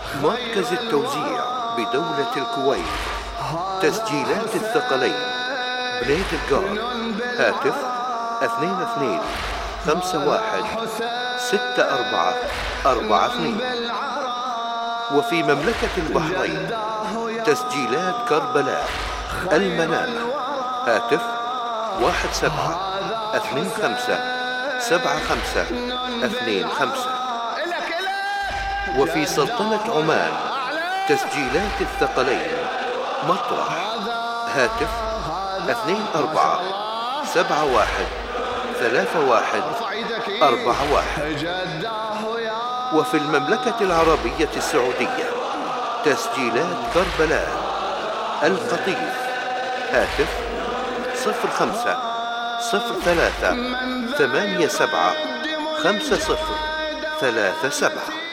مركز التوزيع بدولة الكويت. تسجيلات الثقلين بنيت الجار. هاتف 22 51 64 42. وفي مملكة البحرين تسجيلات كربلاء المنامة. هاتف 17 25 75 25. وفي سلطنة عمان تسجيلات الثقلين مطرح. هاتف 24 71 31 41. وفي المملكة العربية السعودية تسجيلات كربلاء القطيف. هاتف 05 03 87 50 37.